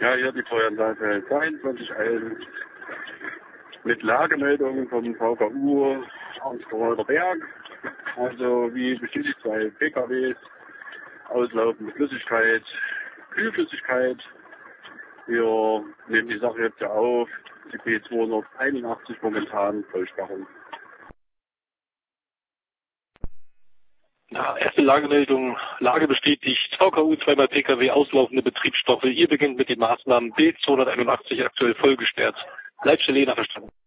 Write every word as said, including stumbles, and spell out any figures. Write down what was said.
Ja, hier die Feueranlage zweiundzwanzig eins mit Lagemeldung vom V K U Arnsgerolder Berg. Also wie bestätigt zwei P K Ws, auslaufende Flüssigkeit, Kühlflüssigkeit. Wir nehmen die Sache jetzt ja auf, die P zweihunderteinundachtzig momentan Vollsperrung. Ja, erste Lagemeldung, Lage bestätigt, V K U zweimal P K W, auslaufende Betriebsstoffe. Ihr beginnt mit den Maßnahmen B zweihunderteinundachtzig aktuell vollgesperrt. Leitstelle Jena verstanden.